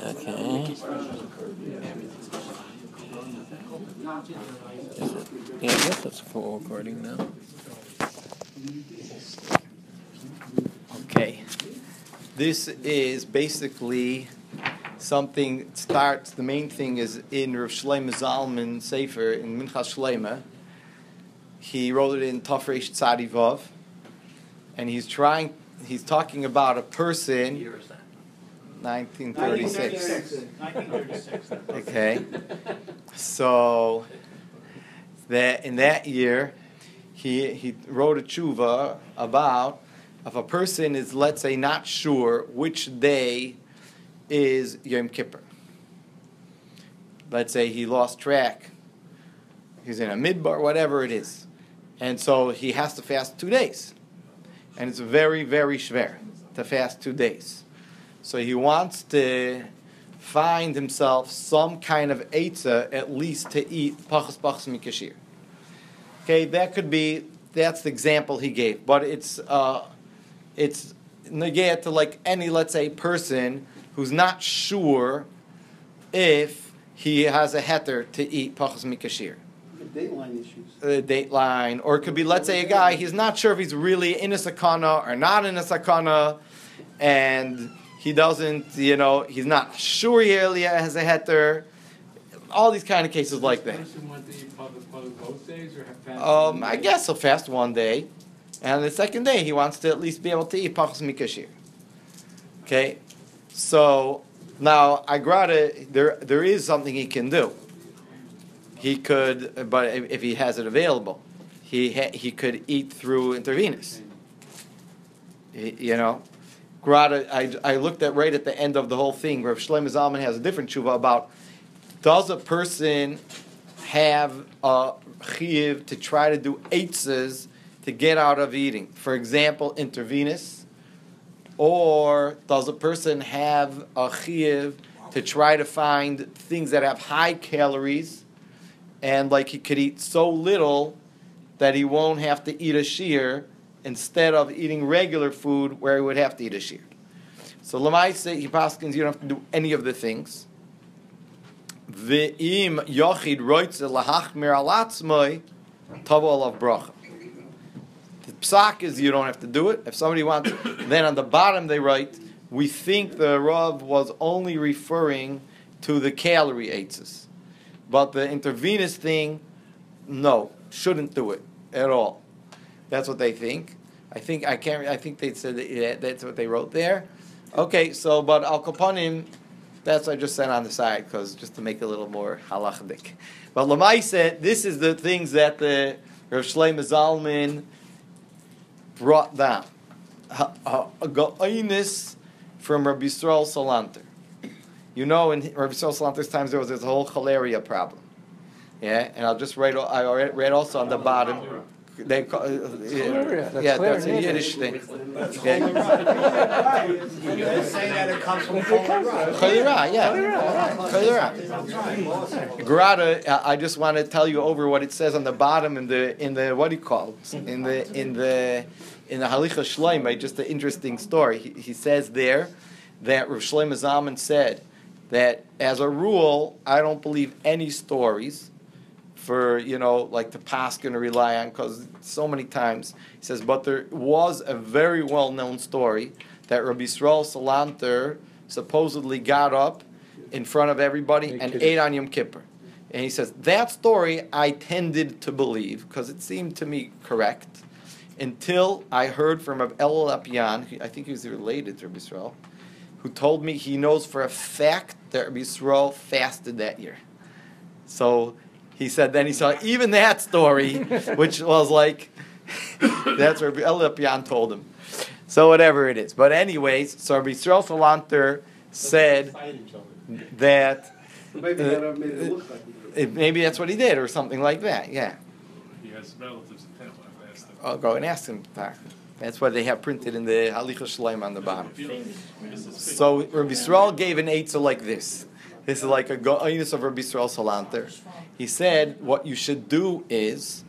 Okay. Yeah, I guess it's full recording now. Okay. This is basically something starts. The main thing is in Rav Shlomo Zalman Sefer in Minchas Shlomo. He wrote it in Tafresh Tzadi Vav, and he's talking about a person. Year is that? 1936. 1936. Okay. So that in that year, he wrote a tshuva about if a person is, let's say, not sure which day is Yom Kippur. Let's say he lost track. He's in a midbar, whatever it is. And so he has to fast 2 days. And it's very, very schwer to fast 2 days. So he wants to find himself some kind of eitzah, at least to eat pachas mikashir. Okay, that's the example he gave. But it's negaya to like any, let's say, person who's not sure if he has a heter to eat pachas mikashir. Dateline issues. Dateline, or it could be, let's say, a guy, he's not sure if he's really in a sakana or not in a sakana, and he doesn't, he's not sure he really has a heter. All these kind of cases like that. I guess he'll fast 1 day, and the second day he wants to at least be able to eat pachas mikashir. Okay, so now there is something he can do. He could, but if he has it available, he could eat through intravenous. I looked at right at the end of the whole thing. Rav Shlomo Zalman has a different tshuva about, does a person have a chiyuv to try to do eitzes to get out of eating? For example, intravenous. Or does a person have a chiyuv to try to find things that have high calories, and like he could eat so little that he won't have to eat a shear, instead of eating regular food where he would have to eat a shear. So Lamaisa, he paskins, you don't have to do any of the things. Ve'im yochid roitze lahachmir alatzmoi tavo alav bracha. The psak is you don't have to do it. If somebody wants, then on the bottom they write, we think the Rav was only referring to the calorie eitzes. But the intravenous thing, no, shouldn't do it at all. That's what they think. I think they said that's what they wrote there. Okay, so but al kapanim, that's what I just sent on the side because just to make it a little more halachic. But Lamai said this is the things that the Rav Shlomo Zalman brought down. A ga'inus from Rabbi Yisrael Salanter. In Rabbi Yisrael Salanter's times there was this whole chalaria problem. Yeah, and I'll just read. I already read also on the bottom. They call that's a Yiddish thing. Saying that it comes from Cholera, yeah. Cholera. Grada, I just want to tell you over what it says on the bottom in the what do you call it? in the Halicha Shloimeh, just an interesting story. He says there that Rav Shlomo Zalman said that as a rule, I don't believe any stories for, like the paskin to rely on, because so many times, he says, but there was a very well-known story that Rabbi Yisrael Salanter supposedly got up in front of everybody and ate on Yom Kippur. And he says, that story I tended to believe, because it seemed to me correct, until I heard from Rabbi Elul Apian, I think he was related to Rabbi Yisrael, who told me he knows for a fact that Rabbi Yisrael fasted that year. So he said, then he saw even that story, which was like, that's what Rabbi Elul Apian told him. So whatever it is. But anyways, so Rabbi Yisrael Salanter said that maybe that's what he did, or something like that, yeah. He has relatives in town. I've asked them. I'll go and ask him. That's what they have printed in the Halicha Shloimeh on the bottom. So Rabbi Yisrael gave an eitzah like this. This is like a go'inus of Rabbi Yisrael Salanter. He said, what you should do is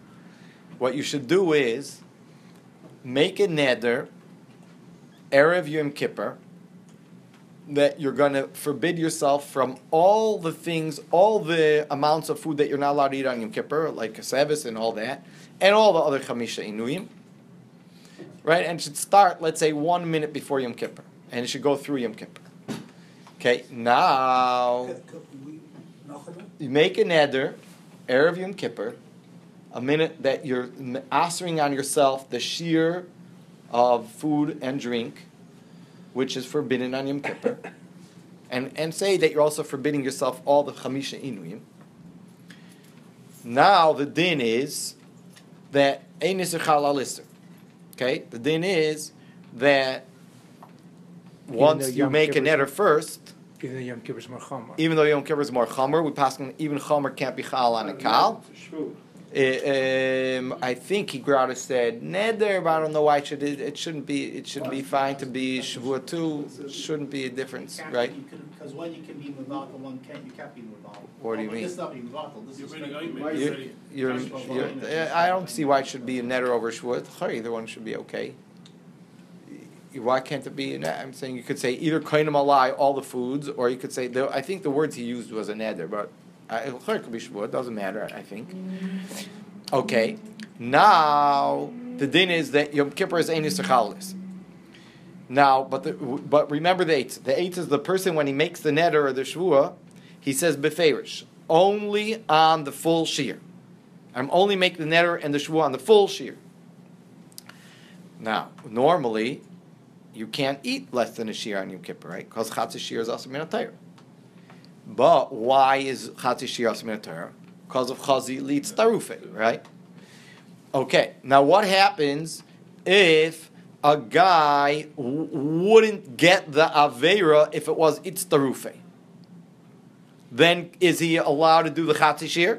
make a neder Erev Yom Kippur that you're going to forbid yourself from all the things, all the amounts of food that you're not allowed to eat on Yom Kippur, like kasevis and all that, and all the other chamisha inuyim. Right? And it should start, let's say, 1 minute before Yom Kippur. And it should go through Yom Kippur. Okay, now, you make a neder, Erev Yom Kippur, a minute that you're answering on yourself the shear of food and drink, which is forbidden on Yom Kippur, and say that you're also forbidding yourself all the chamisha inuyim. Now the din is that ein iser chal al iser. Okay, the din is that once you make a neder first, even though Yom Kippur is more chomer. Even though Yom Kippur is more chomer, we pass even chomer can't be chal on a kal. I think Higrada said neder, but I don't know why it shouldn't be. It should be fine to be Shavua too. Shouldn't be a difference, right? Because one you can be Mavatal, one you can't be Mavatal. What do you mean? This is not being Mavatal. This is I don't see why it should be a neder over Shavua. Either one should be okay. Why can't it be? I'm saying you could say either koinim alai, all the foods, or you could say I think the words he used was a neder, but. It could be Shavuot, doesn't matter, I think. Okay, now the din is that Yom Kippur is Ein Yisr Chalis. Now, but remember the eitz. The eitz is the person when he makes the neder or the Shavuot, he says beferish, only on the full shear. I'm only making the neder and the Shavuot on the full shear. Now, normally, you can't eat less than a shear on Yom Kippur, right? Because Chatzis shear is also min Torah. But why is Chatzis Shir Asmin Torah? Because of Chazi leads Tarufe, right? Okay, now what happens if a guy wouldn't get the Aveira if it was Itz Tarufe? Then is he allowed to do the Chatzis Shir?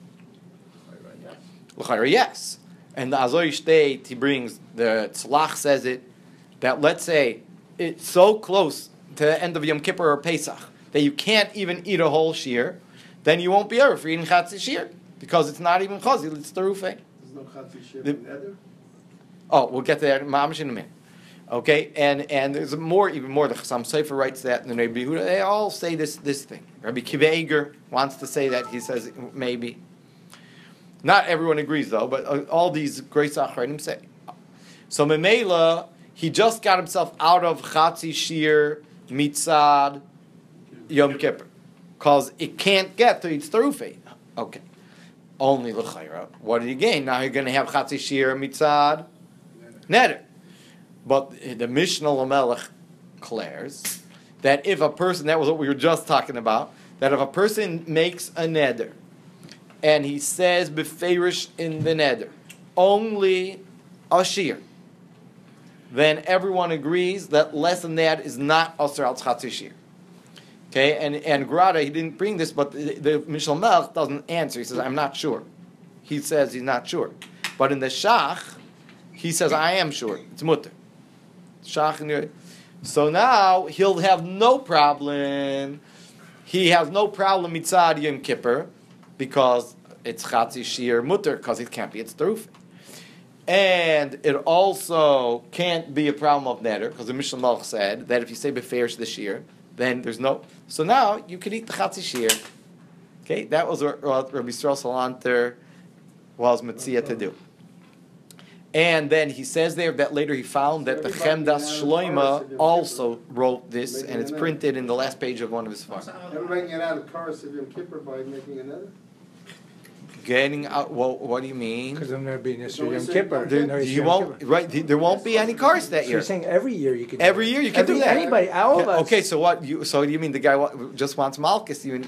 Yes. And the Azoy Shteit, he brings, the Tzlach says it, that let's say it's so close to the end of Yom Kippur or Pesach, that you can't even eat a whole shear, then you won't be ever for eating chatzis shear because it's not even chazi, it's tarufe. There's no chatzis shear in neder? Oh, we'll get to that mamish in a minute. Okay, and there's even more. The Chassam Sofer writes that, and the Rebbe Yehuda, they all say this thing. Rabbi Kiva Eger wants to say that. He says maybe. Not everyone agrees though, but all these great Achronim say. So Memela, he just got himself out of chatzis shear mitzad Yom Kippur, because it can't get to its tarufe. Okay, only l'chayra. What did he gain? Now you're going to have chatzis shir mitzad neder. But the Mishnah Lamelech declares that if a person, that was what we were just talking about, that if a person makes a neder and he says beferish in the neder only a shir, then everyone agrees that less than that is not asur al chatzis shir. Okay, and Grada, he didn't bring this, but the Mishnah Melch doesn't answer. He says, I'm not sure. He says he's not sure. But in the Shach, he says, I am sure. It's mutter. Shach. So now, he'll have no problem. He has no problem mitzad Yom Kippur, because it's Chatzi Shir mutter, because it can't be, it's Teruf. And it also can't be a problem of neder, because the Mishnah Melch said that if you say beferish the Shir, then there's no. So now you can eat the chatzis shir. Okay, that was what Rabbi Yisrael Salanter was Metzia to do. And then he says there that later he found that the Chemdas Shloima also wrote this, and it's printed in the last page of one of his farms. Everybody get out of Karas of Yom Kippur by making another? Getting out. Well, what do you mean? Because there'll never be Nisr Yom Kippur. There won't be any cars that So year. you're saying every year you can. Every year you can do that. Anybody, all of us. Okay, so what? So you mean the guy just wants Malchus? You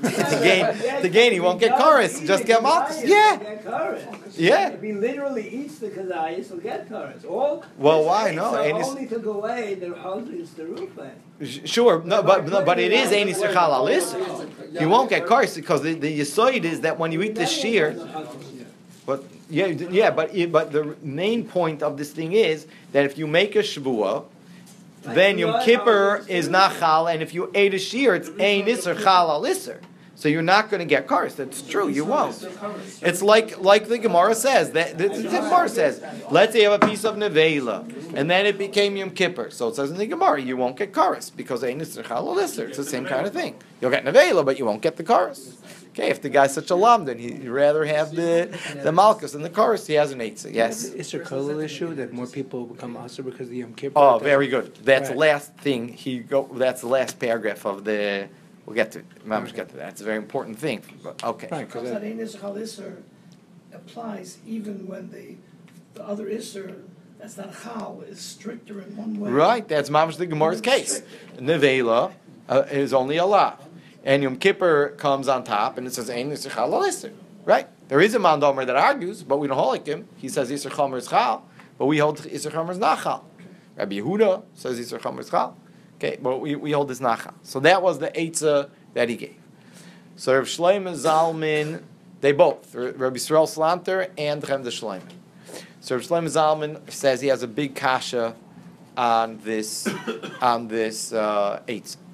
to gain, he won't get chorus. Just get Malchus. Yeah. Yeah. If he literally eats the kadayis, he'll get chorus. Well, why no? So only to go away, the husband is the roof. Sure, but it is Ein Yisr Chal Al Isser. You won't get chorus because the yisoid is that when you eat the shear. But but the main point of this thing is that if you make a shvuah, then Yom Kippur is not chal, and if you ate a shear, it's ein iser chal al iser. So you're not going to get kares. That's true. You won't. It's like the Gemara says. The Gemara says, let's say you have a piece of nevela, and then it became Yom Kippur. So it says in the Gemara, you won't get kares because it's the same kind of thing. You'll get nevela, but you won't get the kares. Okay, if the guy's such a lam, then he'd rather have the malchus than the chorus. He has an eitzah. Yes. Is there a color issue that more people become aser because of the Yom Kippur? Oh, very good. That's the Right. last thing. That's the last paragraph of the. We'll get to it. Mamish get to that. It's a very important thing. But, okay. Right, because That Ein Yisrael Isser applies even when the other Isser that's not Chal is stricter in one way. Right. That's Mamish the Gemara's case. Nevela is only a lav. And Yom Kippur comes on top, and it says Ein Yisrael Isser. Right. There is a Mandomer that argues, but we don't hold like him. He says Yisrael Chomer is Chal, but we hold Yisrael Chomer is not Chal. Rabbi Yehuda says Yisrael Chomer is Chal. Okay, but we hold this nachal. So that was the eitzah that he gave. So Rav Shlomo Zalman, they both, Rabbi Yisrael Slanter and Chem de Shlomo. So Rav Shlomo Zalman says he has a big kasha on this eitzah.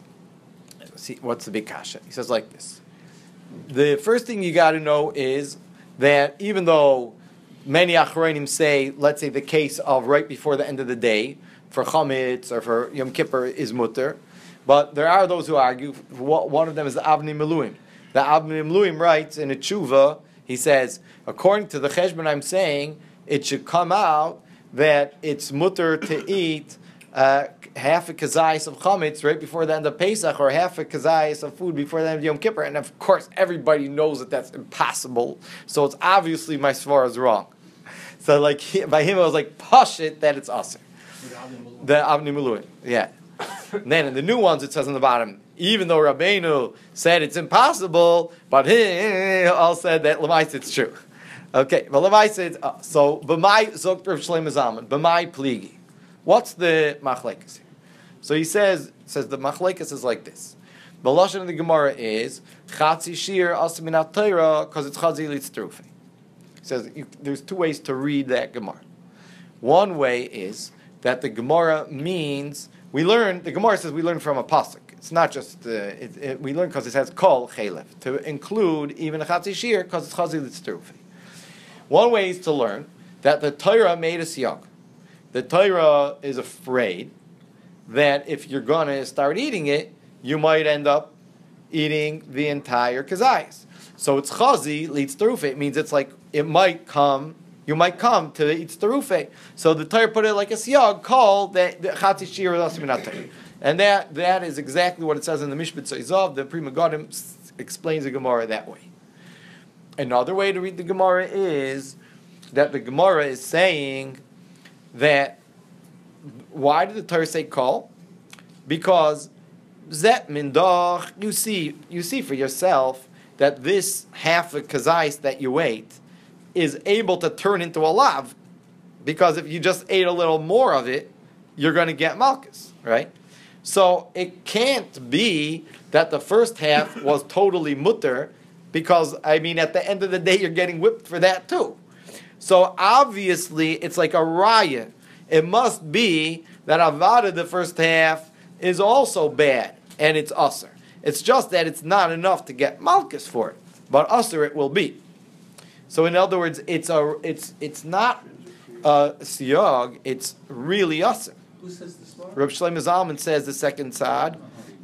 See, what's the big kasha? He says like this. The first thing you got to know is that even though many achronim say, let's say the case of right before the end of the day, for Chametz or for Yom Kippur is mutter, but there are those who argue. One of them is the Avnei Miluim. The Avnei Miluim writes in a tshuva, he says, according to the cheshbon I'm saying, it should come out that it's mutter to eat half a kazayis of Chametz right before the end of Pesach, or half a kazayis of food before the end of Yom Kippur. And of course, everybody knows that that's impossible. So it's obviously my svara is wrong. So like by him, I was like, push it that it's aser. The Avnei Miluim, yeah. And then in the new ones, it says on the bottom, even though Rabbeinu said it's impossible, but he all said that Lemaisa it's true. Okay, but Lemaisa it's so. B'mai Zok Rav Shlomo Zalman b'mai pligi. What's the machlekes here? So he says the machlekes is like this. The lashon of the Gemara is chatzi shir asim minat Torah because it's chazi litztrufi. He says there's two ways to read that Gemara. One way is that the Gemara means the Gemara says we learn from a pasuk. It's not just we learn because it says kol chelev to include even a chatzi shir because it's chazi litztrufi. One way is to learn that the Torah made a siyag. The Torah is afraid that if you're going to start eating it, you might end up eating the entire kazayas. So it's chazi litztrufi. It means it's like you might come to eat starufe. So the Torah put it like a siyag called that chatzi shir asim. And that is exactly what it says in the Mishpat Zayzav. The Pri Megadim explains the Gemara that way. Another way to read the Gemara is that the Gemara is saying that why did the Torah say call? Because zet mindach, you see for yourself that this half a kazais that you ate is able to turn into a lav, because if you just ate a little more of it, you're going to get malchus, right? So it can't be that the first half was totally mutter, because, I mean, at the end of the day, you're getting whipped for that too. So obviously, it's like a raya. It must be that avada, the first half, is also bad, and it's usr. It's just that it's not enough to get malchus for it, but usr it will be. So in other words, it's not a siyag, it's really usr. Who says this one? Reb Shlomo Zalman says the second side.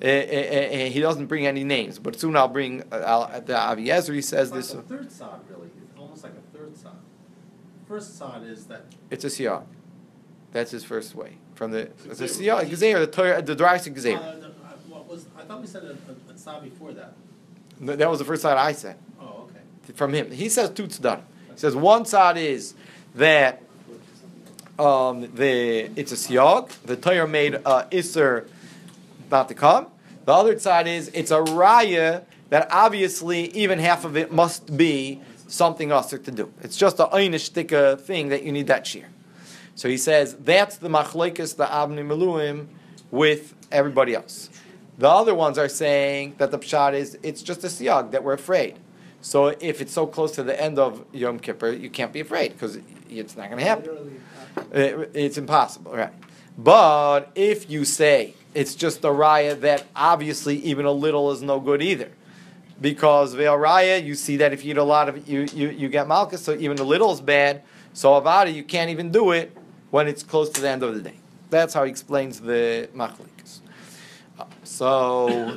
He doesn't bring any names, but soon I'll bring the Avi Ezri says It's this. like a third side, really. It's almost like a third side. First side is that. It's a siyag. That's his first way. From the siyag, Gezer, the Torah, the Draisik Gezer. I thought we said a side before that. That was the first side I said. Oh, okay. From him. He says two tzaddim. He says one side is that it's a siyag. The Torah made iser not to come. The other side is it's a raya that obviously even half of it must be something usher to do. It's just a einish stika thing that you need that shear. So he says that's the machlekes, the Avnei Miluim, with everybody else. The other ones are saying that the pshat is it's just a siyag that we're afraid. So if it's so close to the end of Yom Kippur, you can't be afraid because it's not going to happen. It's impossible, right? But if you say it's just a raya that obviously even a little is no good either, because ve'araya, you see that if you eat a lot of it, you get malchus, so even a little is bad. So avada, you can't even do it when it's close to the end of the day. That's how he explains the machlikas. So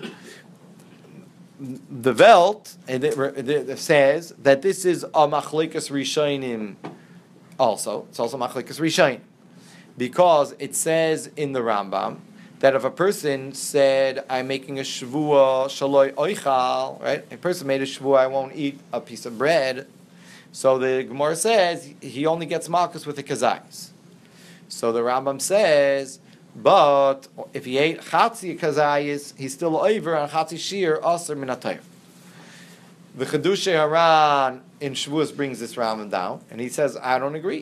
the Welt it says that this is a machlikas rishonim. Also, it's also machlikas rishonim because it says in the Rambam that if a person said, I'm making a shvua shaloi oichal, right? A person made a shvua, I won't eat a piece of bread. So the Gemara says he only gets malchus with the kazayis. So the Rambam says, but if he ate chatzi kazayis, he's still over on chatzi shir aser min hatayr. The Chedushay Haran in Shavuos brings this Rambam down, and he says, I don't agree.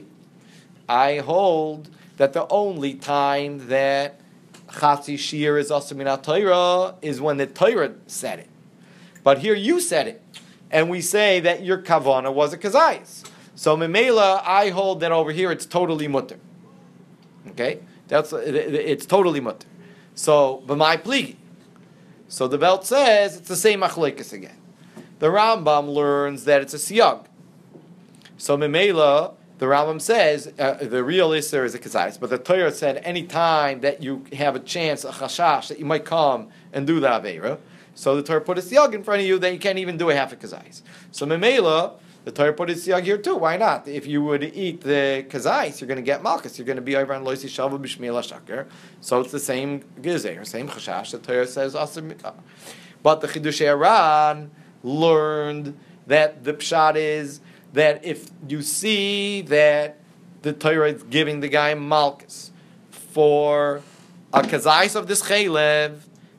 I hold that the only time that Chatzi Shir is also min Torah is when the Torah said it. But here you said it, and we say that your kavana was a kazayis. So Memela, I hold that over here it's totally mutter. Okay, it's totally mutter. So b'mai pligi. So the Welt says it's the same machlekes again. The Rambam learns that it's a siyag. So Memela, the Rambam says the real Isser is a kazayis, but the Torah said any time that you have a chance, a chashash, that you might come and do the Aveira, so the Torah put a siyag in front of you that you can't even do a half a kazayis. So Memela, the Torah put a siyag here too. Why not? If you would eat the kazayis, you're going to get malchus. You're going to be over on loisi shalva b'shmiel hashakar. So it's the same gezer, same chashash. The Torah says but the Chidushei Haran learned that the pshat is that if you see that the Torah is giving the guy malchus for a kazais of this chaylev,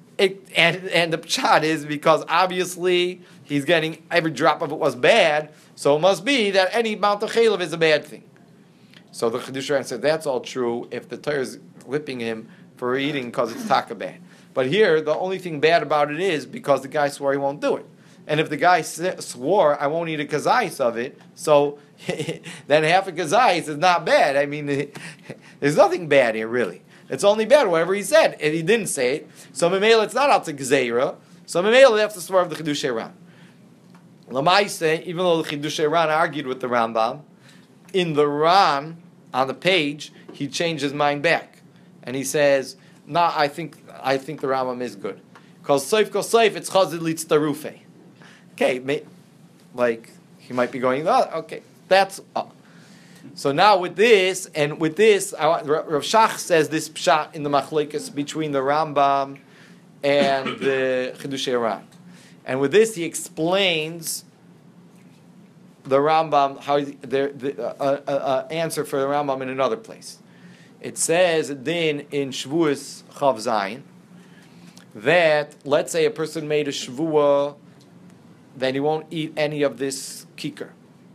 and the pshat is because obviously he's getting every drop of it was bad, so it must be that any amount of chaylev is a bad thing. So the Chiddushei said that's all true if the Torah is whipping him for eating because it's taka bad. But here the only thing bad about it is because the guy swore he won't do it. And if the guy swore, I won't eat a kazayis of it, so then half a kazayis is not bad. I mean, there's nothing bad here, really. It's only bad whatever he said. If he didn't say it, so Memela, it's not out to Gzeira. So Memela, they have to swear of the Chidushei Haran. Lamaise, even though the Chidushei Haran argued with the Rambam, in the Ran, on the page, he changed his mind back. And he says, nah, I think the Rambam is good. Because Seif Kosef, it's Chazid Litztarufe. Okay, like he might be going. Oh, okay, that's so. Now with this, Rav Shach says this pshat in the machlekes between the Rambam and the Chidushei Haran, and with this he explains the Rambam how the answer for the Rambam in another place. It says then in Shavuos Chav Zayin that let's say a person made a shvuah, then he won't eat any of this kikar.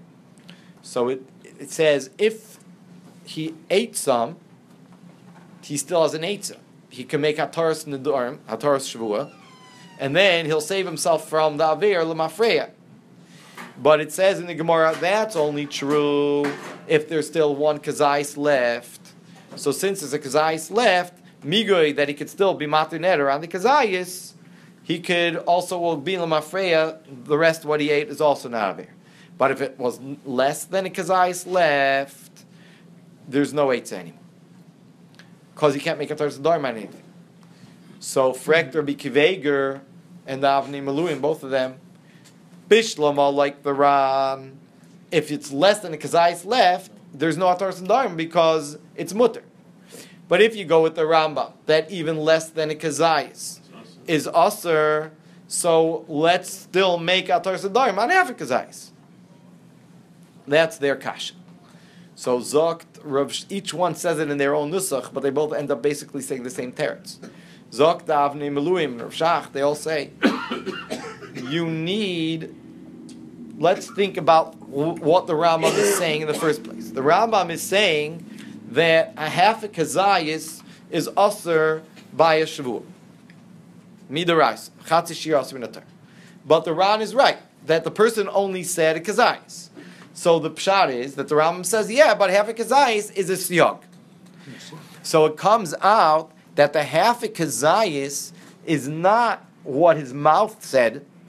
So it says if he ate some, he still has an eitzah. He can make hataras nedarim, hataras shvua, and then he'll save himself from the aver l'mafreya. But it says in the Gemara that's only true if there's still one kazais left. So since there's a kazais left, migoy that he could still be matir neder on the kazayis, he could also be l'mafreya. The rest of what he ate is also not aver. But if it was less than a kazayis left, there's no eitzah anymore. Because he can't make a Torah Nedarim on anything. So Frekt Rabbi Kiveger and the Avnei Maluim, both of them, Bishlama like the Ran, if it's less than a kazayis left, there's no Torah Nedarim because it's mutter. But if you go with the Rambam, that even less than a kazayis is aser, so let's still make a Torah Nedarim on half a kazayis. That's their kasha. So Zokt, each one says it in their own nusach, but they both end up basically saying the same teretz. Zokt, Avnei Maluim, Rav Shach, they all say, you need, let's think about what the Rambam is saying in the first place. The Rambam is saying that a half a kazayis is aser by a shavuot. Midarais, chatzi shir aser min haTorah. But the Ran is right, that the person only said a kazayis. So the pshat is that the Rambam says, yeah, but half a kazayis is a siyag. So it comes out that the half a kazayis is not what his mouth said,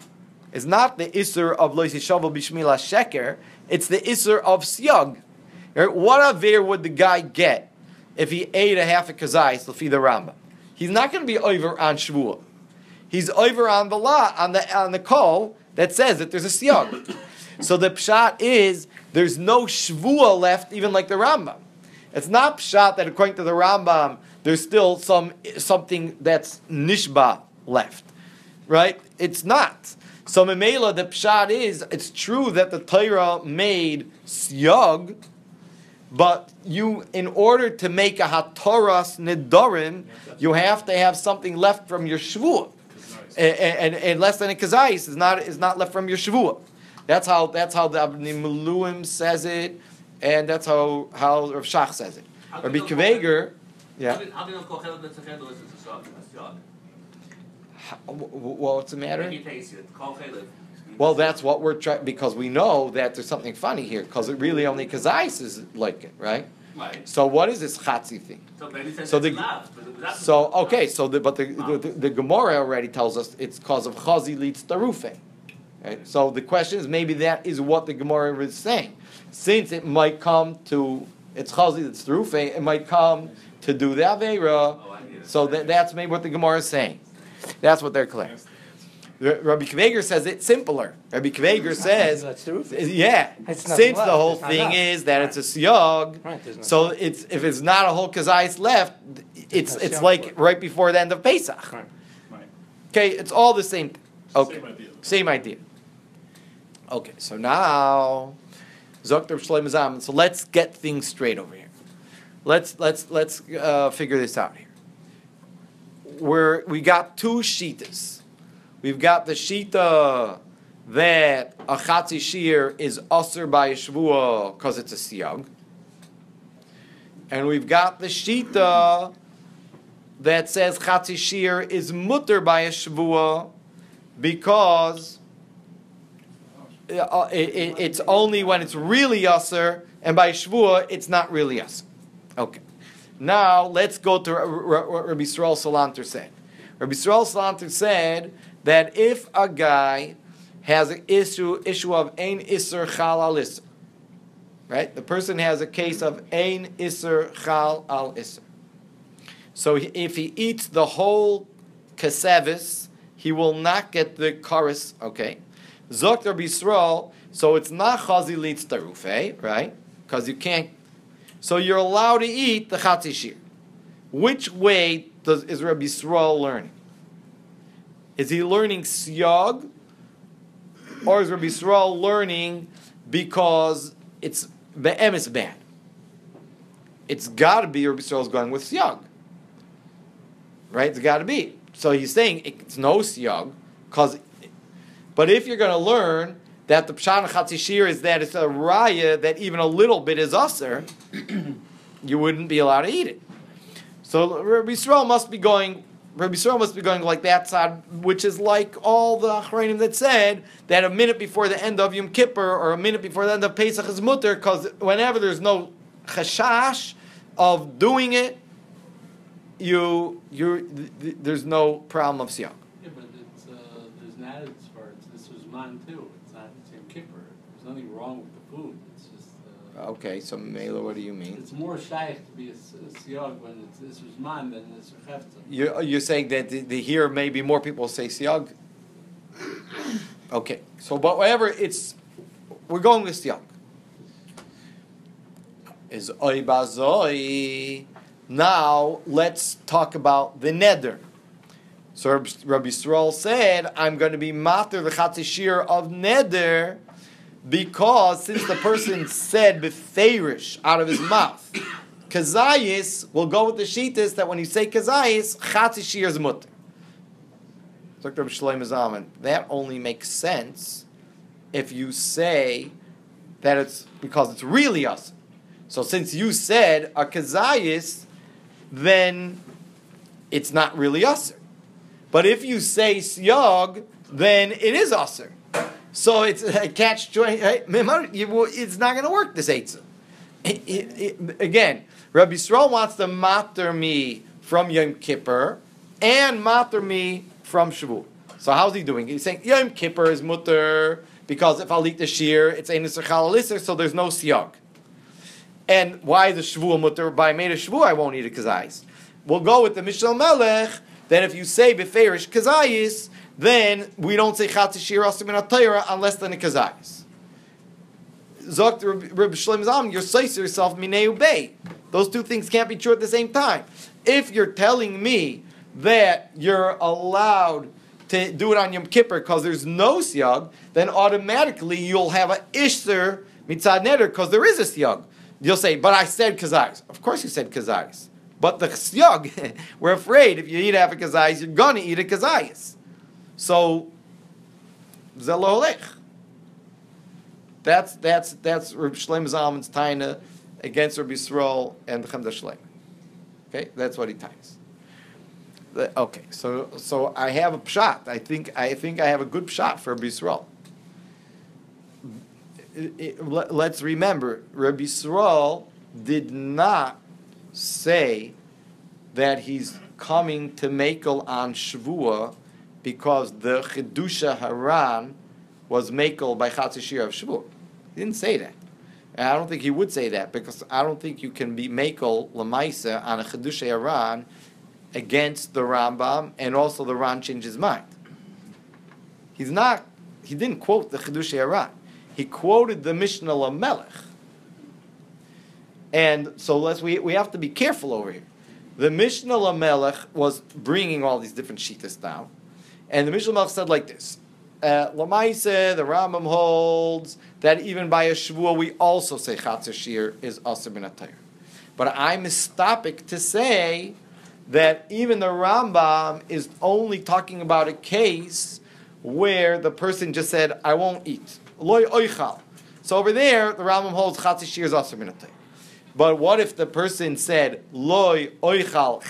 is not the Isser of Lo Yishavel Bishmila Sheker, it's the Isser of Siyag. Right? What Aver would the guy get if he ate a half a kazayis to feed the Rambam? He's not going to be over on Shavuot. He's over on the law, on the call that says that there's a Siyag. So the pshat is, there's no Shavuot left, even like the Rambam. It's not pshat that according to the Rambam, there's still something that's nishba left. Right? It's not. So Memela, the pshat is, it's true that the Torah made siyag, but you, in order to make a hatoras nedarim, you have to have something left from your shvuah, and less than a kazayis is not left from your shvuah. That's how the Abnei Meluim says it, and that's how Rav Shach says it. Rabbi Kveger, yeah. How do you know kol chelet netzachenu is a siyag? What's the matter? He tastes it. Kol chelet. Well, that's what we're trying, because we know that there's something funny here, because it really only kazayis is like it, right? Right. So what is this chatzi thing? So maybe says So it's the- left, but that's So okay, so the Gemara already tells us it's because of chazi leads tarufe. Right? So the question is, maybe that is what the Gemara is saying, since it might come to it's chazi that's tarufe, it might come to do the avera. Oh, I get it. So that's maybe what the Gemara is saying. That's what they're claiming. Rabbi Kveger says it's simpler. Rabbi Kveger says, That's the roof. yeah, It's since nothing the left, whole it's not thing left. is that it's a siyag, Right, there's no so it's if it's not a whole kazayis left, it's It's a siyag like for it. right before the end of Pesach. Right. Right. Okay, it's all the same. Okay, Same idea. same idea. Okay, so now Zokter Shlomo Zalman. So let's get things straight over here. Let's figure this out here. We got two shitas. We've got the shita that a chatzi shir is usher by a shvuah because it's a siyag, and we've got the shita that says chatzi shir is mutter by a shvuah because it's only when it's really usher, and by shvuah it's not really usher. Okay. Now let's go to what Rabbi Yisrael Salanter said. Rabbi Yisrael Salanter said that if a guy has an issue of ein iser chal al iser, right? The person has a case of ein iser chal al iser. So if he eats the whole kesevis, he will not get the chorus. Okay, Zok Rabbi Yisrael. So it's not chazi litz tarufe, right? Because you can't. So you're allowed to eat the chatzi shir. Which way is Rabbi Yisrael learning? Is he learning siyag, or is Rabbi Yisrael learning because it's be'emes bad? It's got to be Rabbi Yisrael's going with siyag, right? It's got to be. So he's saying it's no siyag, but if you're going to learn that the pshat chatzi shir is that it's a raya that even a little bit is usher, you wouldn't be allowed to eat it. So Rabbi Yisrael must be going like that side, which is like all the Achrayim that said that a minute before the end of Yom Kippur or a minute before the end of Pesach is mutter, because whenever there's no chashash of doing it, there's no problem of siyag. Yeah, but it's there's an added part. This was mine too. It's not Yom Kippur. There's nothing wrong with the food. It's just. Okay, so Mela, what do you mean? It's more shaykh to be a siyag when this was mine than this hefta. You're saying that here maybe more people say siyag? Okay, so but whatever, we're going with siyag. Is oy bazoi. Now let's talk about the neder. So Rabbi Yisrael said, I'm going to be mater the chatzi shir of neder, because since the person said beferish out of his mouth, kazayis will go with the shitas that when you say kazayis, chatzi shir is mutter. Dr. Shlomo Zalman, that only makes sense if you say that it's because it's really us. So since you said a kazayis, then it's not really usher. But if you say siyag, then it is usher. So it's a catch joint. It's not going to work, this eitzah. Again, Rabbi Yisrael wants to mater me from Yom Kippur and mater me from Shavuot. So how's he doing? He's saying Yom Kippur is mutter because if I'll eat the shear, it's ein iser chalal iser, so there's no siyag. And why is the shvuah mutter? By made a shvuah, I won't eat a kazayis. We'll go with the Mishnah Melech. That if you say beferish kazayis, then we don't say chatzi shear aser min atayra unless then a kazayis. Zokt Reb Shlomo Zalman, you're saying yourself minei ubei. Those two things can't be true at the same time. If you're telling me that you're allowed to do it on Yom Kippur because there's no siyag, then automatically you'll have a ishter mitzad neder because there is a siyag. You'll say, but I said kazayis. Of course you said kazayis. But the siyag, we're afraid if you eat half a kazayis, you're going to eat a kazayis. So, zelo olech. That's Reb Shlomo Zalman's taina against Rabbi Yisrael and the Chemda Shleim. Okay, that's what he ties. Okay, so I have a pshat. I think I have a good pshat for Rabbi Yisrael. Let's remember, Rabbi Yisrael did not say that he's coming to Mekel on Shavua because the Chedusha Haran was Mekel by Chatzi Shir of Shavua. He didn't say that. And I don't think he would say that because I don't think you can be Mekel Lamaisa on a Chedusha Haran against the Rambam, and also the Ran changed his mind. He didn't quote the Chedusha Haran. He quoted the Mishnah LaMelech. And so we have to be careful over here. The Mishnah LaMelech was bringing all these different shittas down. And the Mishnah LaMelech said like this. Lamaise, the Rambam holds that even by a Shavua we also say Chatzer Shir is Aser Min HaTorah. But I'm mistopic to say that even the Rambam is only talking about a case where the person just said, I won't eat. Loy oichal. So over there, the Rambam holds Chatzi Shir is Aser Min HaTorah. But what if the person said, Loy oichal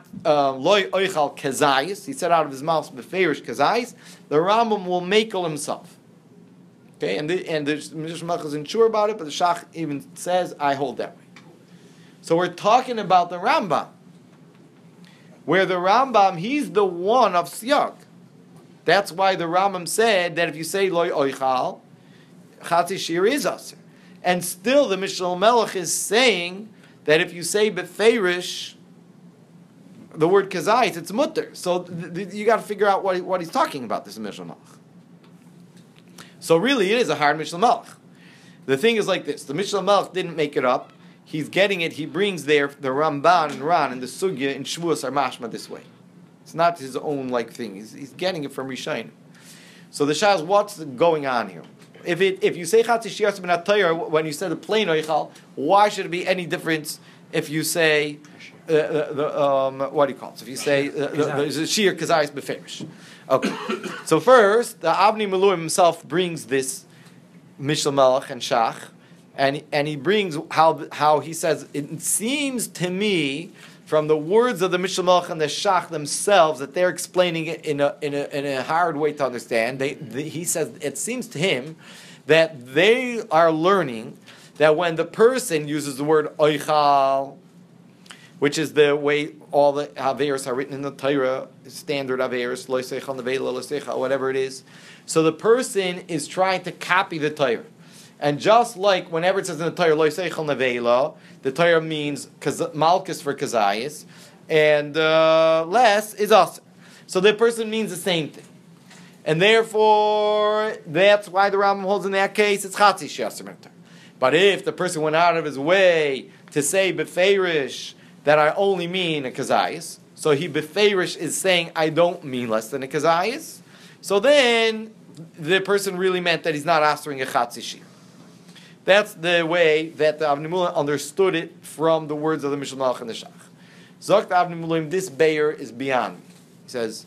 kezayis, he said out of his mouth, beferish kezayis, the Rambam will makel himself. Okay, and the Mishnah isn't sure about it, but the Shach even says, I hold that way. So we're talking about the Rambam, where the Rambam, he's the one of siyag. That's why the Rambam said that if you say loy oichal, chatzi shir is aser. And still the Mishnah Melech is saying that if you say beferish, the word kazayis, it's mutter. So you got to figure out what he's talking about, this Mishnah Melech. So really it is a hard Mishnah Melech. The thing is like this, the Mishnah Melech didn't make it up. He's getting it, he brings there the Ramban and Ran and the Sugya in Shavuos are mashma this way. It's not his own thing. He's getting it from Rishonim. So the Shah is, what's going on here? If you say Chatzi Shir Aser Min HaTorah when you said the plain oichal, why should it be any difference if you say what do you call it? If you say the Shir Kazayis Beferish. Okay. So first, the Avni Meluim himself brings this Mishnah Melech and Shach, and he brings how he says it seems to me from the words of the Mishnah Melech and the Shach themselves that they're explaining it in a hard way to understand. He says it seems to him that they are learning that when the person uses the word oichal, which is the way all the averos are written in the Torah, standard averos, lo seichal nevela, lo seichal, whatever it is. So the person is trying to copy the Torah. And just like whenever it says in the Torah, lo seichal nevela, the Torah means malchus for kazayis, and less is aser. So the person means the same thing. And therefore, that's why the Rambam holds in that case, it's Chatzi Shir Aser Min HaTorah. But if the person went out of his way to say beferish that I only mean a kazayis, so he beferish is saying I don't mean less than a kazayis, so then the person really meant that he's not answering a Chatzi Shir. That's the way that the Avnei Miluim understood it from the words of the Mishnah Melech and the Shach. Zokt Avnei Miluim, this Beir is beyond me. He says,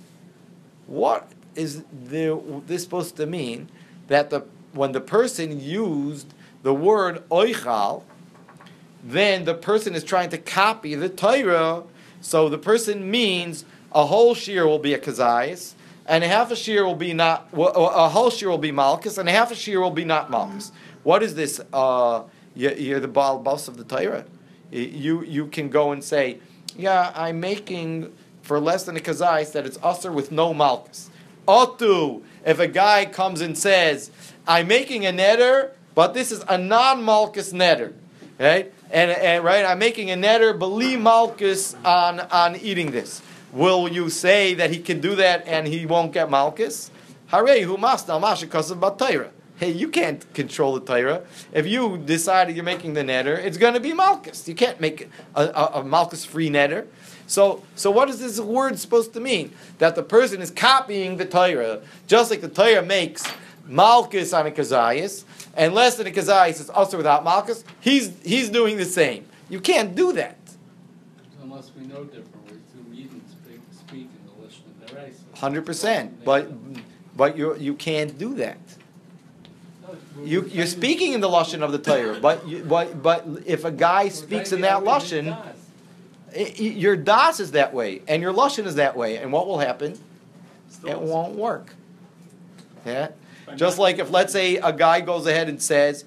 what is this supposed to mean? That when the person used the word oichal, then the person is trying to copy the Torah, so the person means a whole shir will be a kazayis, and a half a shir will be not, a whole shir will be malchus, and a half a shir will be not malchus. What is this? You're the Baal Bas of the Torah. You can go and say, yeah, I'm making for less than a kazayis that it's aser with no malchus. Otu, if a guy comes and says, I'm making a neder, but this is a non-malchus neder, right? And right, I'm making a neder, beli malchus on eating this. Will you say that he can do that and he won't get malchus? Harei hu masna mashikasav b'Torah. Hey, you can't control the Torah. If you decided you're making the neder, it's going to be malchus. You can't make a malchus-free neder. So what is this word supposed to mean? That the person is copying the Torah, just like the Torah makes malchus on a kazayas, and less than a kazayas is also without malchus. He's doing the same. You can't do that. Unless we know differently, to read and speak in the list of their race. 100%. But you can't do that. You're speaking in the lashon of the Torah, but if a guy speaks in that lashon, your das is that way, and your lashon is that way, and what will happen? It won't work. Yeah, just like if, let's say, a guy goes ahead and says,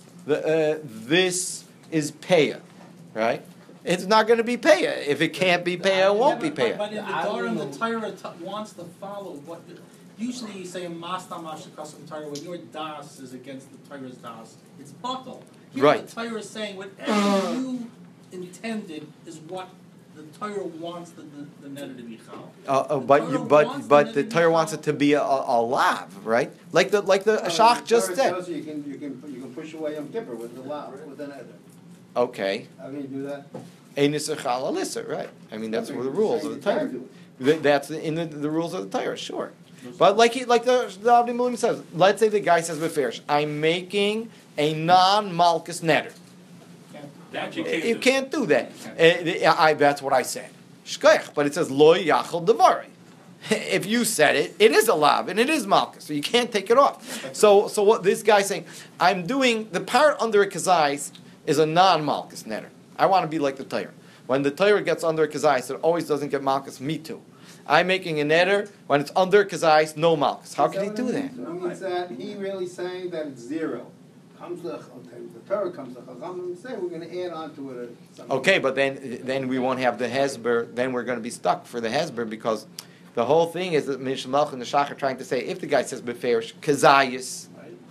"This is peah," right? It's not going to be peah. If it can't be peah, it won't be peah. But in the Torah, the Torah wants to follow what. Usually you say Masna Mashakasim Torah when your das is against the Torah's das. It's bottle. Here Right. the Torah is saying whatever you intended is what the Torah wants the neder to be chal. But the Torah wants it to be a lav, right? Like the Ashach just said. You can push away Yom Kippur with the lav, with the neder. Okay. How can you do that? Einis echal alisa, right? I mean, that's one of the rules of the Torah. That's in the rules of the Torah, sure. But like the Avnei Miluim says, let's say the guy says beferish, I'm making a non-malchus neder. That You can't do that. That's what I said. Shkoyach, but it says lo yachol devari. If you said it, it is a lav and it is malchus, so you can't take it off. So what this guy's saying, I'm doing the part under a kazais is a non-malchus neder. I want to be like the Torah. When the Torah gets under a kazais, it always doesn't get malchus. Me too. I'm making a neder when it's under kazais, no malchus. How can he do that? It means that he really saying that it's zero. The Torah comes to Chacham and say we're going to add on to it. Okay, but then we won't have the hesber. Then we're going to be stuck for the hesber because the whole thing is that Mishnah Malach and the Shach are trying to say if the guy says beferish kazayis,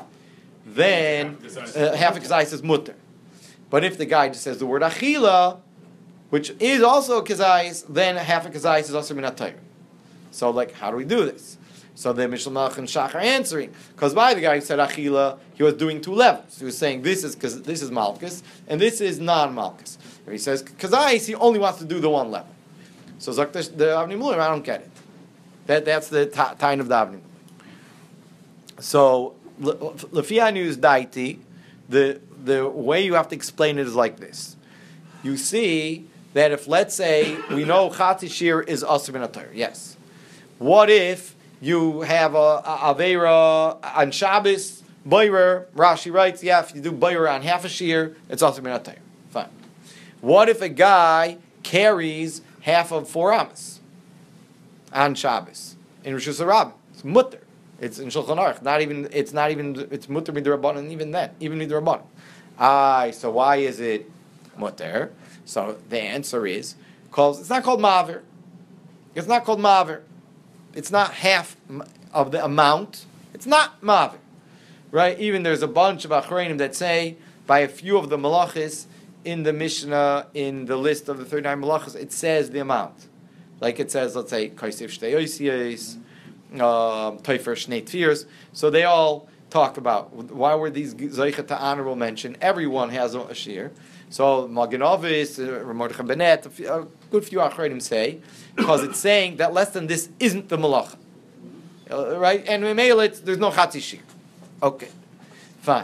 then half a kazayis is mutter. But if the guy just says the word achila, which is also kazayis, then half a kazayis is also minat Torah. So, how do we do this? So the Mishnah Malach and Shach are answering because by the guy who said achila, he was doing two levels. He was saying this is malchus and this is non-malchus. If he says kazayis, he only wants to do the one level. So the Avnei Miluim, I don't get it. That's the time of the Avnei Miluim. So Lefi News Daiti, the way you have to explain it is like this. You see that if, let's say, we know Chatzi Shir is Asur Min HaTorah, yes. What if you have a Aveira on Shabbos, Boirer, Rashi writes, if you do Boirer on half a Shir, it's Asur Min HaTorah. Fine. What if a guy carries half of 4 Amos on Shabbos in Rosh Hashanah? It's mutter. It's in Shulchan Aruch. It's mutter midrabanan even then, even midrabanan. So why is it mutter? So the answer is because it's not called maver. It's not called maver. It's not half of the amount. It's not maver, right? Even there's a bunch of achreinim that say by a few of the malachis in the Mishnah, in the list of the 39 malachis, it says the amount. Like it says, let's say, kaisif shtei oisiyos, toifer shnei tfiros. So they all talk about why were these zeicha to honorable mention. Everyone has a shir. So Maganovis, Mordechai Benet, a good few achreinim say because it's saying that less than this isn't the malacha, right? And there's no chatzi shir. Okay, fine.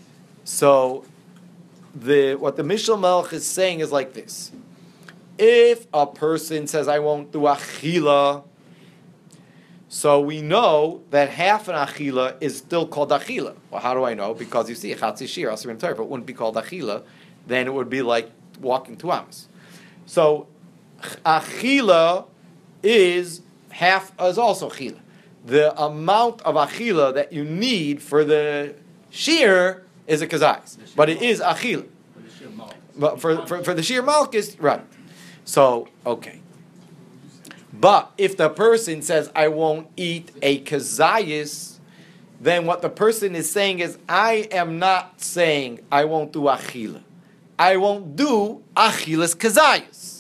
So what the Mishnah Melech is saying is like this: if a person says I won't do achila, so we know that half an achila is still called achila. Well, how do I know? Because you see, chatzi shir, asur min Torah, if it wouldn't be called achila, then it would be like walking 2 amos. So achila is also achila. The amount of achila that you need for the shear is a kazais, but it is achila. But for the shear malchus, right? So okay, But if the person says, I won't eat a kazayis, then what the person is saying is, I am not saying I won't do achila. I won't do achilas kazayis.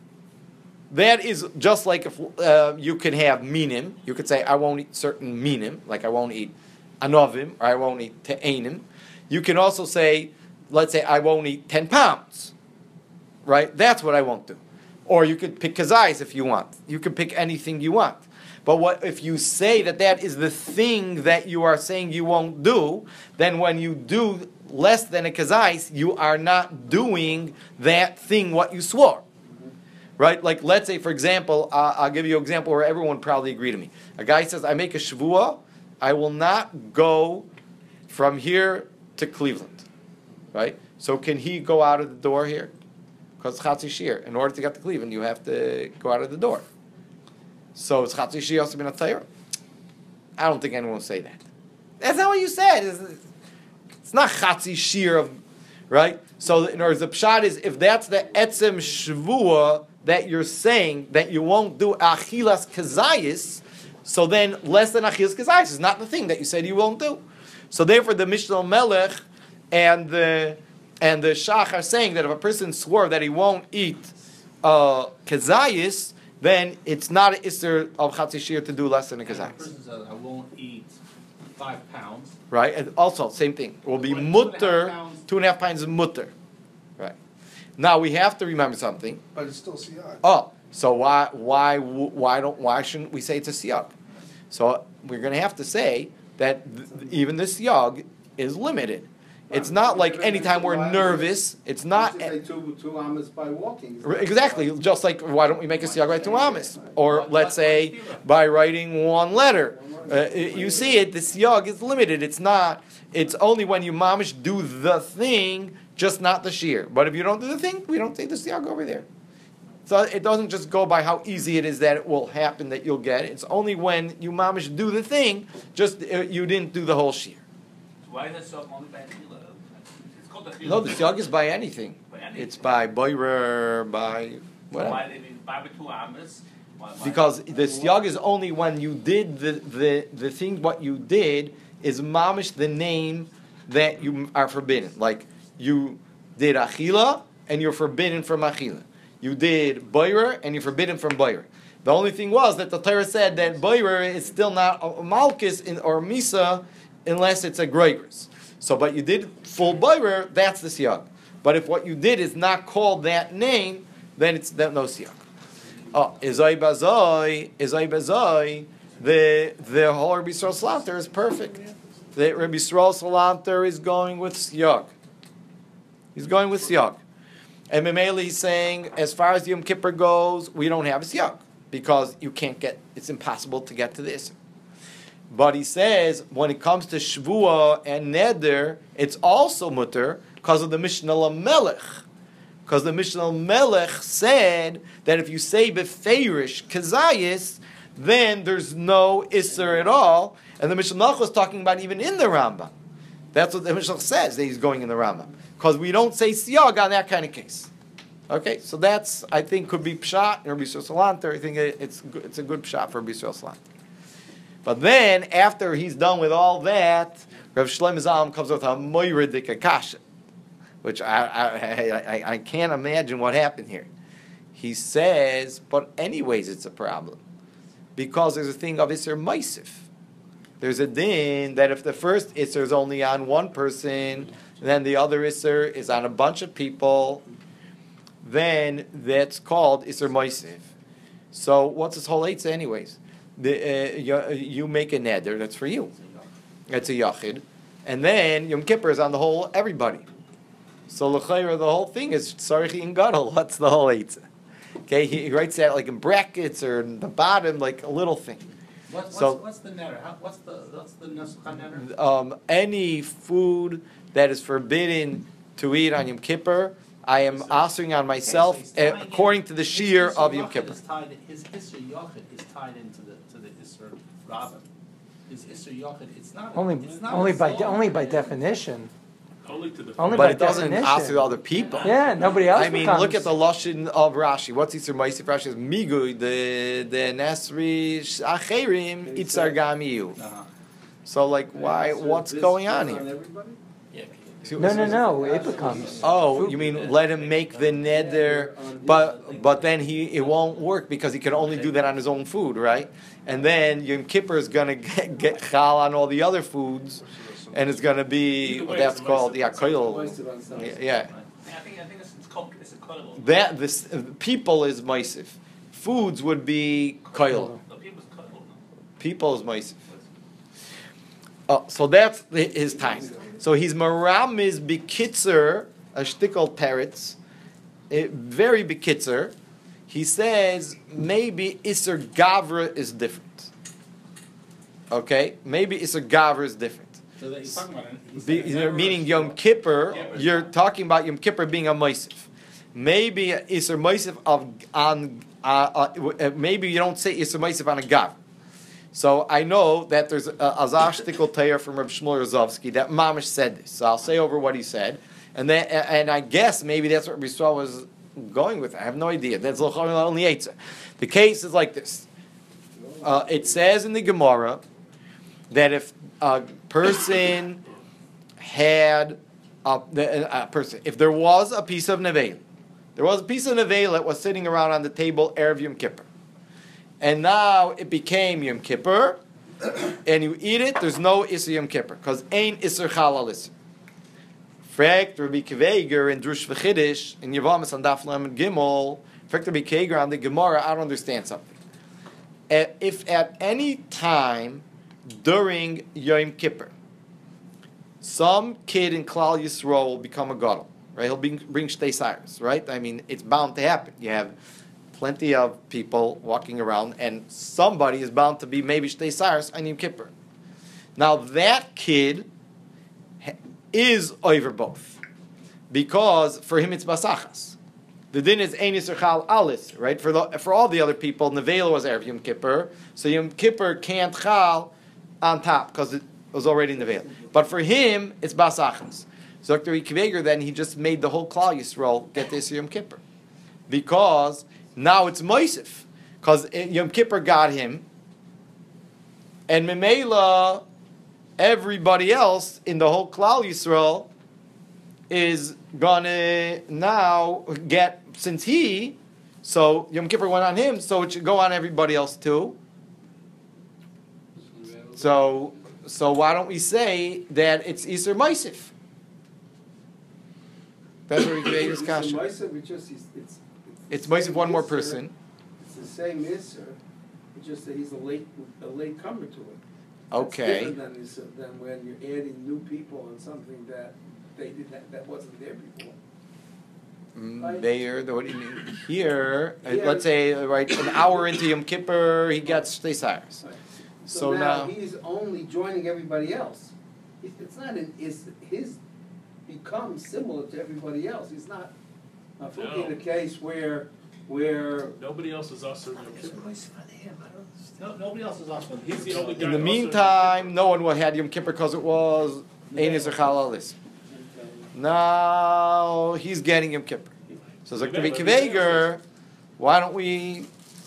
That is just like if you can have minim. You could say, I won't eat certain minim, like I won't eat anovim, or I won't eat te'enim. You can also say, let's say, I won't eat 10 pounds. Right? That's what I won't do. Or you could pick kazayis if you want. You can pick anything you want. But what if you say that is the thing that you are saying you won't do, then when you do less than a kazayis, you are not doing that thing what you swore. Right? Like, let's say, for example, I'll give you an example where everyone would probably agree to me. A guy says, I make a shvuah, I will not go from here to Cleveland. Right? So can he go out of the door here? Because it's Chatzi Shir. In order to get to Cleveland, you have to go out of the door. So it's Chatzi Shir also been a Torah. I don't think anyone will say that. That's not what you said. It's not Chatzi Shir, right? So in other words, the pshat is, if that's the etzem shvuah that you're saying that you won't do achilas kazayis, so then less than achilas kazayis is not the thing that you said you won't do. So therefore, the Mishnah Melech and the Shach are saying that if a person swore that he won't eat kazayis, then it's not an isser of Chatzi Shir to do less than a kazayis. The person says, I won't eat 5 pounds. Right, and also same thing. It will be mutter. 2.5 pounds is mutter. Right. Now we have to remember something. But it's still siyag. Oh, so why shouldn't we say it's a siyag? So we're going to have to say that even the siyag is limited. It's not like anytime we're nervous. It's not. Say two amas by walking. Exactly. Just like, why don't we make a siyag by 2 amas? Or let's say by writing 1 letter. You see it. The siyag is limited. It's not. It's only when you mamish do the thing, just not the shear. But if you don't do the thing, we don't say the siyag over there. So it doesn't just go by how easy it is that it will happen that you'll get it. It's only when you mamish do the thing, just you didn't do the whole shear. So why is that so only by Achila? It's called Achila. No, the siyag is by anything. It's by boirer, by whatever. Why they mean by 2 amas? Because the siyag is only when you did the thing. What you did is mamish the name that you are forbidden. Like you did achila and you're forbidden from achila. You did boirer and you're forbidden from boirer. The only thing was that the Torah said that boirer is still not a malchus or misa unless it's a greigers. So, but you did full boirer, that's the siyag. But if what you did is not called that name, then it's no siyag. Oh, Izai Bazai, the whole Rabbi Yisrael Salanter is perfect. The Rabbi Yisrael Salanter is going with siyag. He's going with siyag. And Memele is saying, as far as Yom Kippur goes, we don't have a siyag because you can't get. It's impossible to get to this. But he says when it comes to Shvuah and Neder, it's also mutter because of the Mishnah Lamelech. Because the Mishnah Melech said that if you say befeirish kazayis, then there's no isser at all. And the Mishnah Melech was talking about even in the Rambam. That's what the Mishnah says that he's going in the Rambam. Because we don't say siyag on that kind of case. Okay, so that's, I think, could be pshat or Rabbi Yisrael Salanter. I think it's a good pshat for Rabbi Yisrael Salanter. But then, after he's done with all that, Rav Shlomo Zalman comes with a moiridik akasha, which I can't imagine what happened here. He says, but anyways it's a problem. Because there's a thing of Isser Maisif. There's a din that if the first Isser is only on one person, then the other Isser is on a bunch of people, then that's called Isser Maisif. So what's this whole Eitzah anyways? You make a neder, that's for you. That's a yachid. And then Yom Kippur is on the whole everybody. So l'chayra, the whole thing is Sarich in Gadol. What's the whole Eitzah? Okay, he writes that like in brackets or in the bottom, like a little thing. What's the netter? What's the nuscha netter? Any food that is forbidden to eat on Yom Kippur, I am asking on myself according to the shear of Yom Kippur. His Isser Yochid is tied into the Isser Rabbah. His Isser Yochid, it's not Only by definition. Only to the Only but by it doesn't definition. ask other people. Yeah, nobody else I mean, becomes. look at the lashon of Rashi. What's Isser Ma'asif? Rashi is Migui, the Nesri Acherim, Itzar Gamiyu. So, like, why? What's going on here? No, it becomes. Oh, you mean let him make the neder, but then it won't work because he can only do that on his own food, right? And then Yom Kippur is gonna get chal on all the other foods, and it's gonna be that's called koil. Yeah, I think it's a koil. that this people is ma'asif. Foods would be koil. No, people's koil. People is ma'asif. Oh, so that's his time. So he's maramiz bikitzer a shtickle teretz, very bikitzer. He says maybe Isser Gavra is different. Okay, maybe Isser Gavra is different. So that he's talking about Meaning Yom Kippur, you're talking about Yom Kippur being a Moisif. Maybe Isser Moisif maybe you don't say Isser Moisif on a Gav. So I know that there's a Azar Shtickle Teir from Reb Shmuel Rozovsky that Mamish said this. So I'll say over what he said, and I guess maybe that's what Rishwa was going with. I have no idea. That's only Eitzah. The case is like this. It says in the Gemara that if a person had if there was a piece of neveil, that was sitting around on the table erev Yom Kippur, and now it became Yom Kippur, and you eat it, there's no Isser Yom Kippur because ain't Isser Chalal Isser. Fragt Rabbi Kiveger in Drush V'Chiddush in Yevamis on Daf Lamed Gimel. Fragt Rabbi Kiveger on the Gemara. I don't understand something. If at any time during Yom Kippur, some kid in Klal Yisrael will become a gadol, right? He'll bring Shtei Cyrus, right? I mean, it's bound to happen. You have plenty of people walking around, and somebody is bound to be maybe Shtei Cyrus on Yom Kippur. Now that kid is over both, because for him it's basachas. The din is ein yisur chal alis, right? For all the other people, nevela was erev Yom Kippur, so Yom Kippur can't chal on top because it was already nevela. But for him, it's basachas. So Dr. Kiveger then he just made the whole Klal Yisrael get this Yom Kippur, because now it's moisif, because Yom Kippur got him, and Memela, everybody else in the whole Klal Yisrael is gonna now get, since so Yom Kippur went on him, so it should go on everybody else too. So why don't we say that it's Isser Moisif? That's where we create this kasha. It's Moisif one more person. It's the same Isser, it's just that he's a late comer to it. Okay. It's different than when you're adding new people on something that they that wasn't there before. What do you mean? Here, let's say, right, an hour into Yom Kippur, he gets Shtei Cyrus. Right. So now he's only joining everybody else. It's not his becomes similar to everybody else. He's not in a case where nobody else is us or Yom Kippur. Nobody else is awesome. He's the only guy. in the also- meantime, no one had Yom Kippur because it was Ein Yisur Chalalis. Now he's getting Yom Kippur. So Dr. Kiveger, why don't we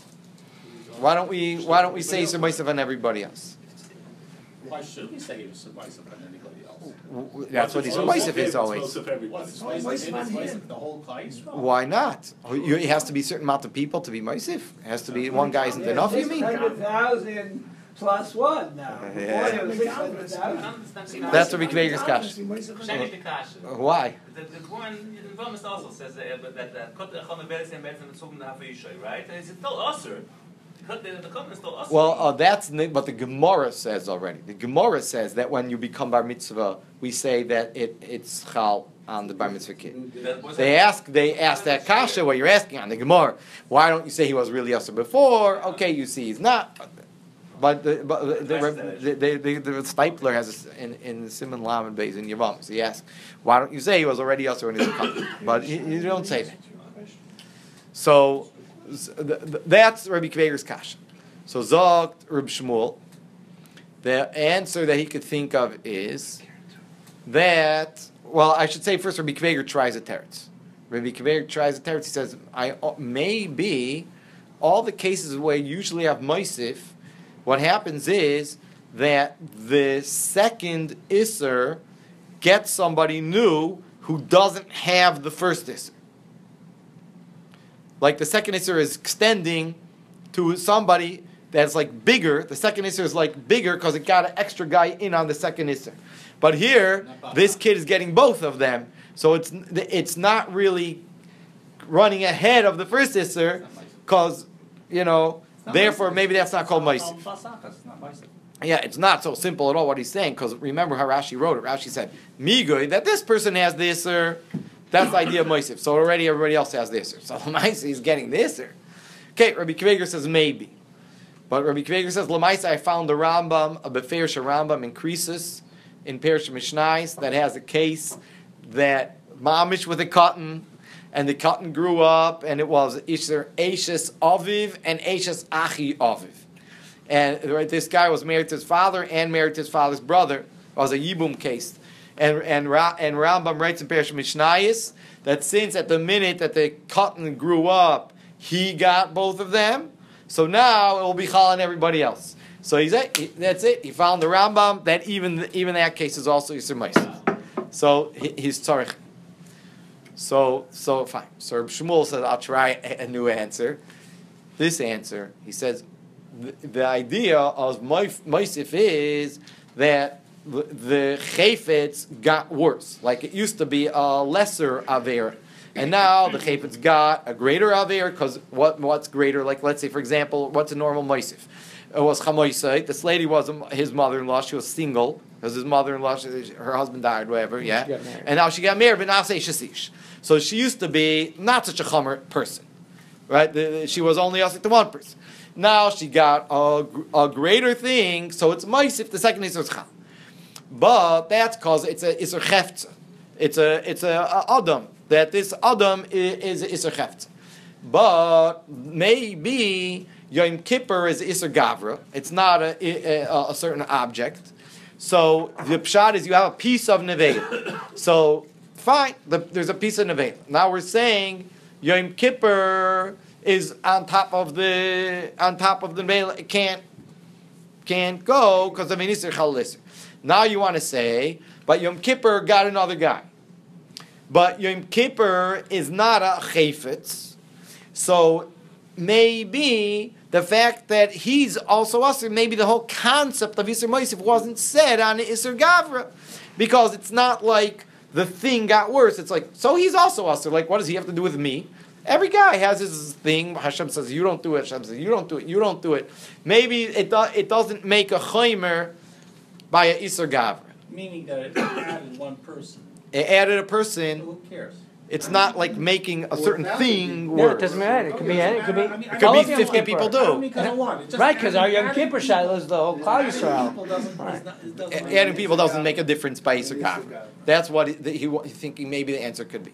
say Yisur Moisef on everybody else? Why should we say it's Moisef on anybody else? That's what Yisur Moisef is always. What's Moisef on him? The whole Klal Yisrael? Why not? It has to be a certain amount of people to be Moisef. It has to be one guy isn't enough. You mean? 600,000 plus one now. Yeah. Before it was 600,000. That's what Kiveger's kasha. Check the kasha. Why? The one in Vomis also says that Kot Echon Beres and Beres and Tzugim Hafa Yishay, right? And it's still usher. The Kot is still usher. Well, that's what the Gemara says already. The Gemara says that when you become bar mitzvah, we say that it's chal on the bar mitzvah kid. They ask that kasha what you're asking on the Gemara. Why don't you say he was really usher before? Okay, you see he's not. But the Stipler has this in Simon Lam and Beis in Yavam. So he asks, why don't you say he was already usher when he was coming? But you don't say that. So that's Rabbi Kiveger's kasha. So Zogt Reb Shmuel, the answer that he could think of is that well, I should say first, Rabbi Kveger tries a teretz. Rabbi Kveger tries a teretz. He says, maybe all the cases where you usually have moisif, what happens is that the second isser gets somebody new who doesn't have the first isser. Like the second isser is extending to somebody that's like bigger. The second isser is like bigger because it got an extra guy in on the second isser. But here, this kid is getting both of them, so it's not really running ahead of the first isser, because therefore maybe that's not called moisif. Yeah, it's not so simple at all what he's saying, because remember how Rashi wrote it. Rashi said, Migoy, that this person has the isser, that's the idea of moisif. So already everybody else has the isser. So Lamaisa is getting the isser. Okay, Rabbi Kveger says maybe. But Rabbi Kveger says, Lamaisa, I found the Rambam, a Beferish Rambam in Krisus, in Perish Mishnais, that has a case that mamish with a cotton, and the cotton grew up, and it was Isher Ashes Aviv and Ashes Achi Aviv. And this guy was married to his father and married to his father's brother. It was a Yibum case. And Rambam writes in Perish Mishnais that since at the minute that the cotton grew up, he got both of them, so now it will be Chal on everybody else. So that's it. He found the Rambam that even that case is also Yisur Ma'aseh. So he's tzarich. So fine. So Reb Shmuel says, I'll try a new answer. This answer, he says, the idea of Moisif is that the Chayfetz got worse. Like it used to be a lesser Aver. And now the Chayfetz got a greater Aver, because what's greater? Like let's say, for example, what's a normal Moisif? It was Chamoisai. This lady was his mother-in-law. She was single because his mother-in-law, her husband died, whatever. Yeah, and now she got married, but now say shasish. So she used to be not such a chamer person, right? She was only the one person. Now she got a greater thing, so it's moisif. The second is chal, but that's because it's a cheftza. It's a adam. That this adam is a cheftza, but maybe Yom Kippur is Isser Gavra. It's not a certain object. So the pshat is you have a piece of Nevela. So fine, there's a piece of Nevela. Now we're saying Yom Kippur is on top of the Nevela. It can't go because of an Isser Chal Isser. Now you want to say, but Yom Kippur got another guy. But Yom Kippur is not a Chayfetz. So maybe the fact that he's also Asr, maybe the whole concept of Isser Moisif wasn't said on Isser Gavra, because it's not like the thing got worse. It's like, so he's also Asr. Like, what does he have to do with me? Every guy has his thing. Hashem says, you don't do it. Hashem says, you don't do it. You don't do it. Maybe it doesn't make a Chaymer by a Isser Gavra. Meaning that it added one person. It added a person. So who cares? It's not like making a certain thing No, worse. it doesn't matter. It could be. It could be. It could be 50 people do. Right, because our Yom Kippur Shiloh is the whole Klal Yisrael. Adding people doesn't make a difference by Yisur Gavra. That's what he's thinking maybe the answer could be.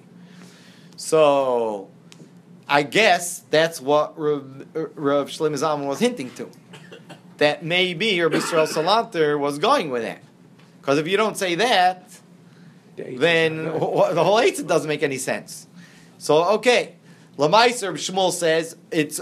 So, I guess that's what Rav Shlomo Zalman was hinting to. That maybe Rabbi Yisrael Salanter was going with that. Because if you don't say that, then the whole eitzah doesn't make any sense. So okay, Lamaiser Shmuel says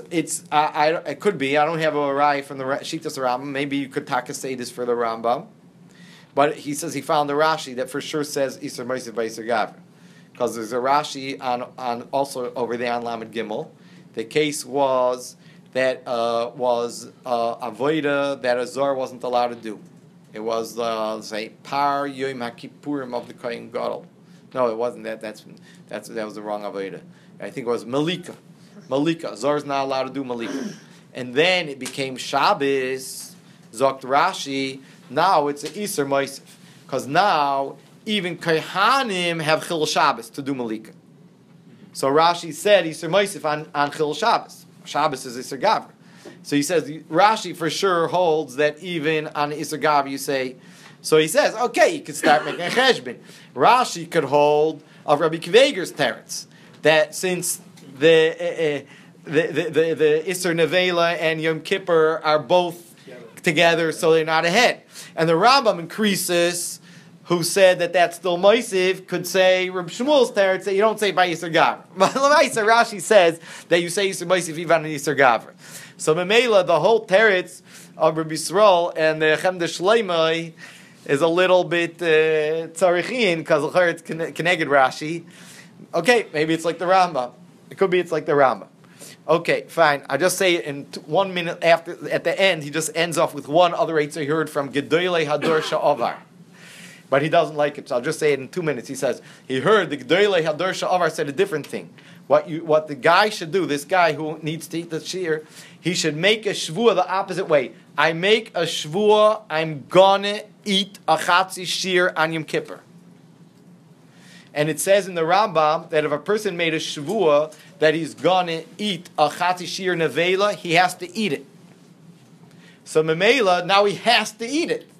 it could be. I don't have a raya from the Shitas Rambam. Maybe you could say this for the Rambam, but he says he found a Rashi that for sure says Isser Moisef by Isser Gavra, because there's a Rashi on also over there on Lamed Gimel. The case was that was avoida that a zor wasn't allowed to do. It was say Par Yom HaKippurim of the Kohen Gadol. No, it wasn't that. That was the wrong avodah. I think it was Malika. Zor's not allowed to do Malika. And then it became Shabbos. Zokt Rashi. Now it's an Isser Moisef, because now even Kohanim have Chil Shabbos to do Malika. So Rashi said Isser Moisef on Chil Shabbos. Shabbos is Isser Gavra. So he says, Rashi for sure holds that even on Isser Gavra you say, so he says, okay, you can start making a cheshbon. Rashi could hold of Rabbi Kveger's teretz, that since the Isser Nevela and Yom Kippur are both together, so they're not ahead. And the Rambam increases who said that that's still moisiv, could say Reb Shmuel's teretz that you don't say by Yisr Gavra. But L'maisa, Rashi says that you say Yisr moisiv even on Yisr Gavra. So Memela, the whole teretz of Rabbi Yisrael and the Chem de Shleimai is a little bit tzarichin because it's keneged Rashi. Okay, maybe it's like the Rambam. It could be it's like the Rambam. Okay, fine. I just say it in 1 minute after. At the end, he just ends off with one other eitzah he heard from Gedolei Hador Sha'avar, but he doesn't like it. So I'll just say it in 2 minutes. He says he heard the Gedolei Hador Sha'avar said a different thing. What the guy should do, this guy who needs to eat the shear, he should make a shvua the opposite way. I make a shvua. I'm gonna eat a chatzi shear on Yom Kippur. And it says in the Rambam that if a person made a shvua that he's gonna eat a chatzi shir nevela, he has to eat it. So memela, now he has to eat it.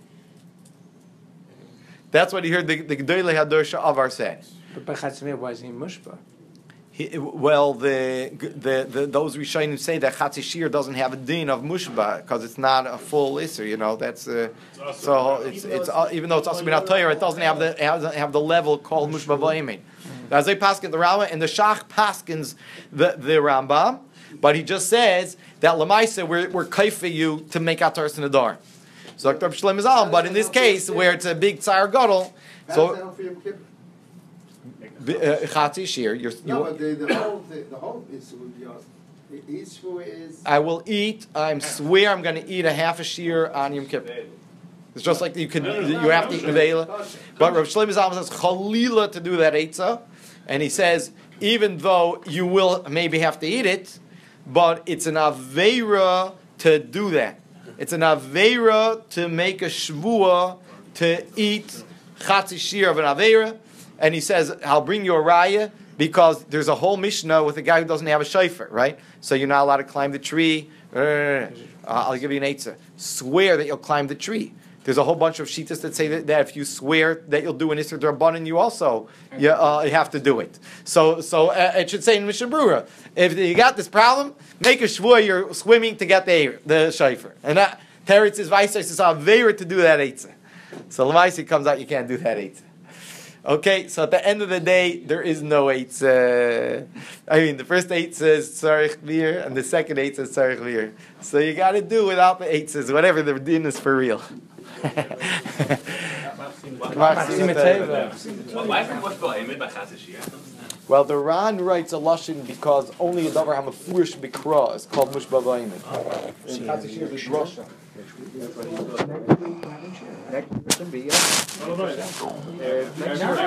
That's what he heard the Gedolei Hador Sha'avar said. But by Chatzimir, why is he mushba? Well, those Rishonim say that chatzi shir doesn't have a din of mushba because it's not a full isser. You know, that's so it's even though it's also minat Torah, it doesn't have the level called mushba v'emin. As they paskin the Rambam and the Shach paskins the Rambam, but he just says that lemaisa we're kaifa you to make out Taras Nadar. So Dr. Shlomo Zalman, but in this case where it's a big tsar gadol, so. Chatzi shir. No, but the whole issue would be the issue is. I will eat. I swear I'm going to eat a half a shear on Yom Kippur. It's just like you have to eat nevela. But Rav Shlomo Zalman says chalila to do that eitzah, and he says even though you will maybe have to eat it, but it's an aveira to do that. It's an aveira to make a shvua to eat chatzi shir of an aveira. And he says, I'll bring you a raya because there's a whole Mishnah with a guy who doesn't have a shofar, right? So you're not allowed to climb the tree. I'll give you an eitzah. Swear that you'll climb the tree. There's a whole bunch of shittas that say that if you swear that you'll do an Isser D'Rabbanan, you also you have to do it. So it should say in Mishnah Brura, if you got this problem, make a shvua you're swimming to get the shofar. And that Teretz is Vaisar says, I'll veer to do that eitzah. So Lamaisi comes out, you can't do that eitzah. Okay, so at the end of the day, there is no eitzah. The first eitzah says tzarich beer, and the second eitzah says tzarich beer. So you got to do without the eitzahs, whatever the din is for real. Well, the Ran writes a lashon because only a davar hamafurish b'kra is called mushba v'ayim.